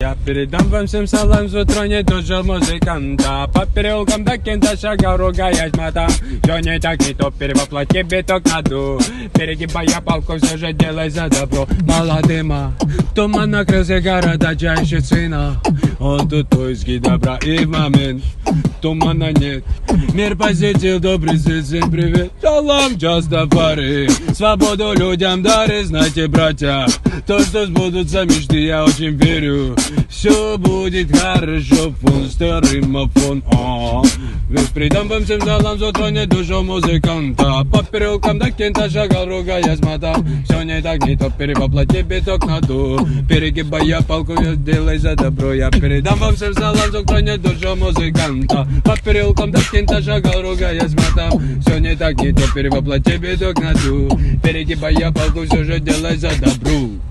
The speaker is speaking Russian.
Я передам вам всем салам, с утра не тоже музыканта. По переулкам до кента шагал, ругаясь матом. Все не так, не то, перевоплоти биток на ду. Перегибая палку, все же делай за добро. Мало дыма, туман накрылся города, чаще сына. Он тут поиски добра и в момент тумана нет. Мир позитив, добрый всем привет. Салам, часто пары, свободу людям дары, знаете, братья. То, что сбудутся мечты, я очень верю. Все будет хорошо, фон старый мафон. Передам вам всем салам, затронет душу музыканта. По переулкам до кента шагал, ругаясь матом. Все не так, не то, перевоплоти биток на ту. Перегибая палку, делай за добро. Я передам вам всем салам, затронет душу музыканта. По переулкам до кента шагал, ругаясь матом. Все не так, не то, перевоплоти биток на ту. Перегибая палку, все же делай за добро.